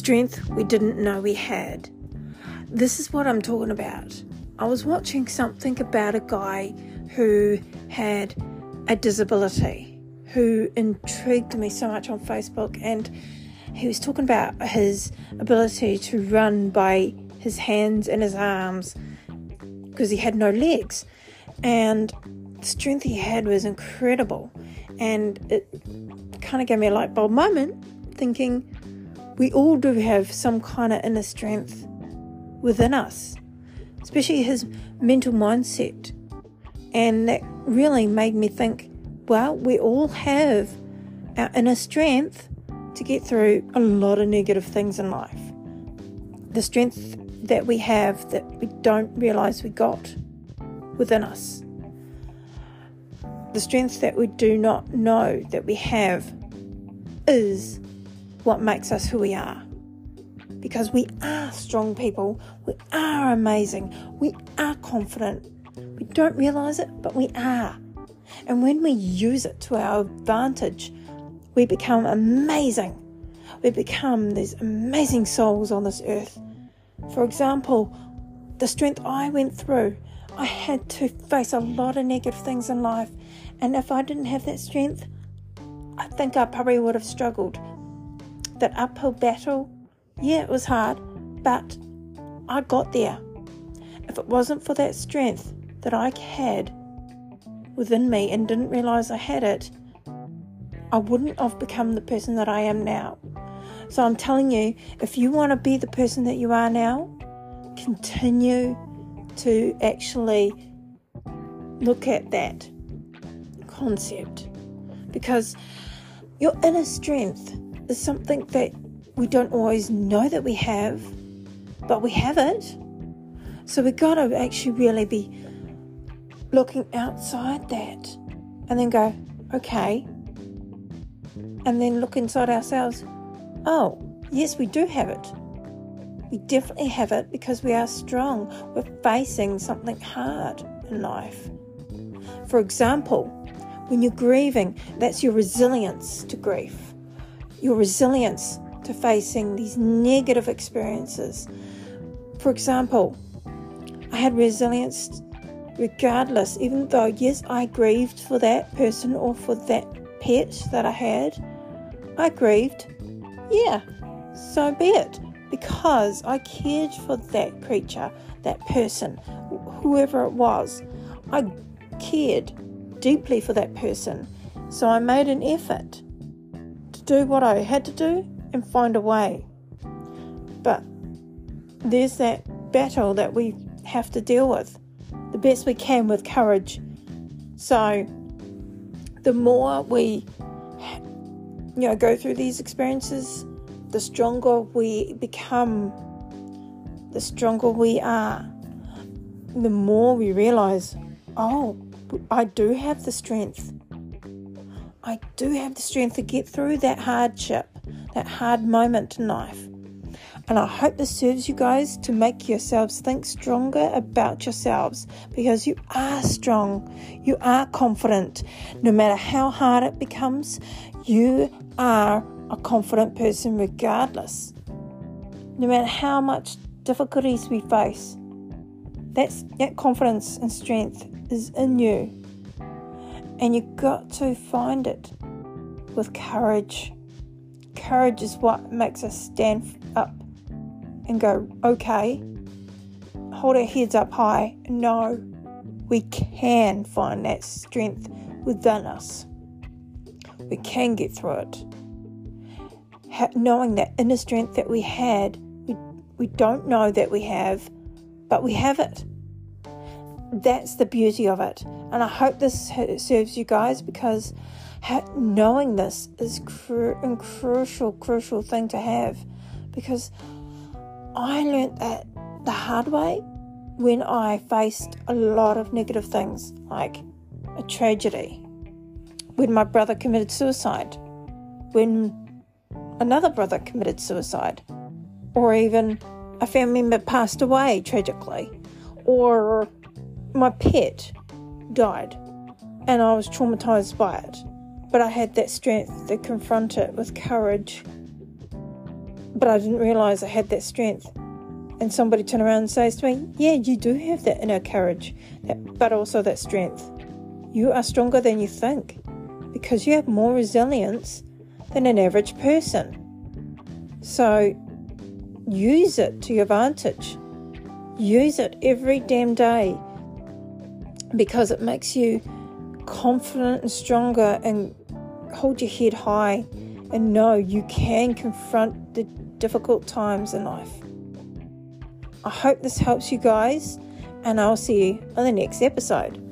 strength we didn't know we had. This is what I'm talking about. I was watching something about a guy who had a disability, who intrigued me so much on Facebook, and he was talking about his ability to run by his hands and his arms because he had no legs, and the strength he had was incredible. And it kind of gave me a light bulb moment, thinking we all do have some kind of inner strength within us, especially his mental mindset. And that really made me think, well, we all have our inner strength to get through a lot of negative things in life. The strength that we have that we don't realize we got within us. The strength that we do not know that we have is what makes us who we are. Because we are strong people, we are amazing, we are confident. We don't realize it, but we are. And when we use it to our advantage, we become amazing. We become these amazing souls on this earth. For example, the strength I went through, I had to face a lot of negative things in life. And if I didn't have that strength, I think I probably would have struggled. That uphill battle, yeah, it was hard, but I got there. If it wasn't for that strength that I had within me and didn't realize I had it, I wouldn't have become the person that I am now. So I'm telling you, if you want to be the person that you are now, continue to actually look at that concept, because your inner strength is something that we don't always know that we have, but we have it. So we've got to actually really be looking outside that and then go, okay, and then look inside ourselves. Oh, yes, we do have it. We definitely have it because we are strong. We're facing something hard in life. For example, when you're grieving, that's your resilience to grief. Your resilience to facing these negative experiences. For example, I had resilience regardless, even though, yes, I grieved for that person or for that pet that I had. I grieved. Yeah, so be it. Because I cared for that creature, that person, whoever it was. I cared deeply for that person. So I made an effort to do what I had to do and find a way. But there's that battle that we have to deal with the best we can with courage. So the more we go through these experiences, the stronger we become, the stronger we are. The more we realize, oh, I do have the strength. I do have the strength to get through that hardship, that hard moment in life. And I hope this serves you guys to make yourselves think stronger about yourselves, because you are strong, you are confident. No matter how hard it becomes, you are a confident person regardless. No matter how much difficulties we face, that confidence and strength is in you. And you've got to find it with courage. Courage is what makes us stand up and go, okay, hold our heads up high. No, we can find that strength within us. We can get through it. Knowing that inner strength that we had, we don't know that we have, but we have it. That's the beauty of it. And I hope this serves you guys, because knowing this is a crucial thing to have. Because I learnt that the hard way when I faced a lot of negative things, like a tragedy, when my brother committed suicide, when another brother committed suicide, or even a family member passed away tragically, or my pet died and I was traumatized by it. But I had that strength to confront it with courage. But I didn't realise I had that strength. And somebody turned around and says to me, yeah, you do have that inner courage, but also that strength. You are stronger than you think because you have more resilience than an average person. So use it to your advantage. Use it every damn day because it makes you confident and stronger, and hold your head high and know you can confront the difficult times in life. I hope this helps you guys, and I'll see you on the next episode.